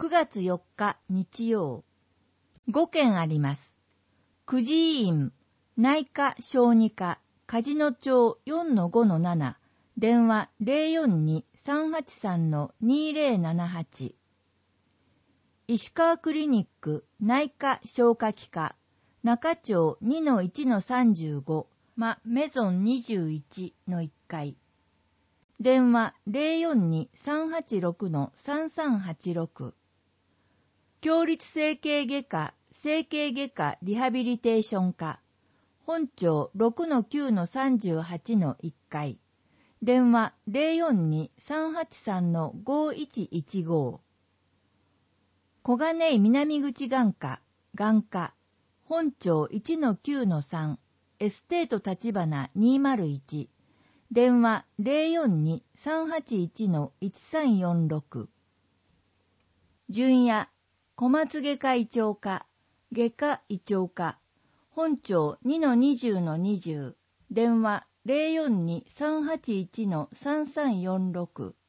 9月4日日曜。5件あります。久慈医院、内科小児科、梶野町 4-5-7、電話 042-383-2078。石川クリニック、内科消化器科、中町 2-1-35、メゾン21の1階。電話 042-386-3386。共立整形外科、整形外科リハビリテーション科、本町 6-9-38 の1階。電話 042-383-5115。小金井南口眼科、眼科、本町 1-9-3、エステート立花201。電話 042-381-1346。純也、小松外科胃腸科、外科胃腸科、本町 2-20-20。電話 042-381-3346。